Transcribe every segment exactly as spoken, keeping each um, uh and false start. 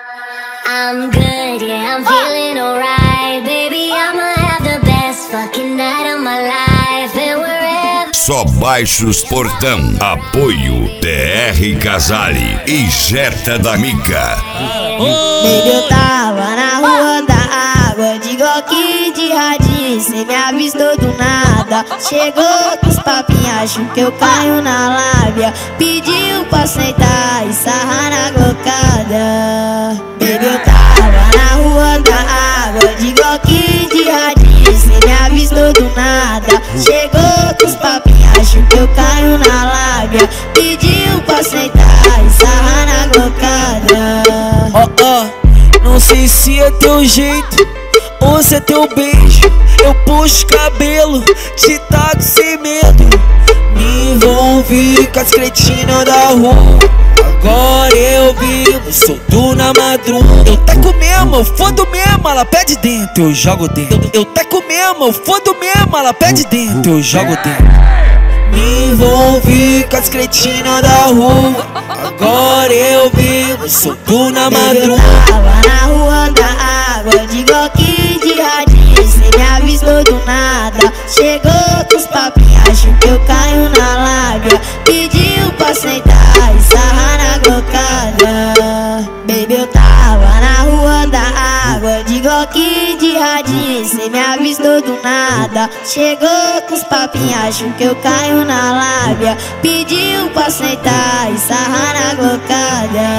I'm good, yeah, I'm feeling alright. Baby, I'ma have the best fucking night of my life. And wherever... Só baixos Portão. Apoio T R Casale e Jetta da Mica. Baby, eu tava na rua da água, de Glock de radinho, cê me avistou do nada. Chegou com os papinhos, acho que eu caio na lábia. Pediu pra sentar e sarrar na glocada. Baby, eu tava na rua da água, de Glock de radinho, cê me avistou do nada. Chegou com os papinhos, acho que eu caio na lábia. Pediu pra sentar e sarrar na glocada. Ó, oh, oh, não sei se é teu jeito ou se é teu beijo. Eu puxo cabelo, te taco sem medo. Me envolvi com as cretinas da rua. Agora eu vivo solto na madruga. Eu taco mesmo, eu fodo mesmo, ela pede dentro, eu jogo dentro. Eu taco mesmo, eu fodo mesmo, ela pede dentro, eu jogo dentro. Me envolvi com as cretinas da rua. Agora eu vivo solto na madruga. Eu tava na rua da água, de Glock de radinho, cê me avistou do nada. Chegou com os papinhos, acho que eu caio na lábia. Pediu pra sentar e sarrar na glocada. Baby, eu tava na rua da água, de Glock de radinho, cê me avistou do nada. Chegou com os papinhos, acho que eu caio na lábia. Pediu pra sentar e sarrar na glocada.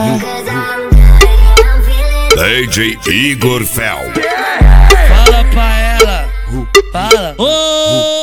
D J Igor Fel. Fala pra ela, fala. Oh!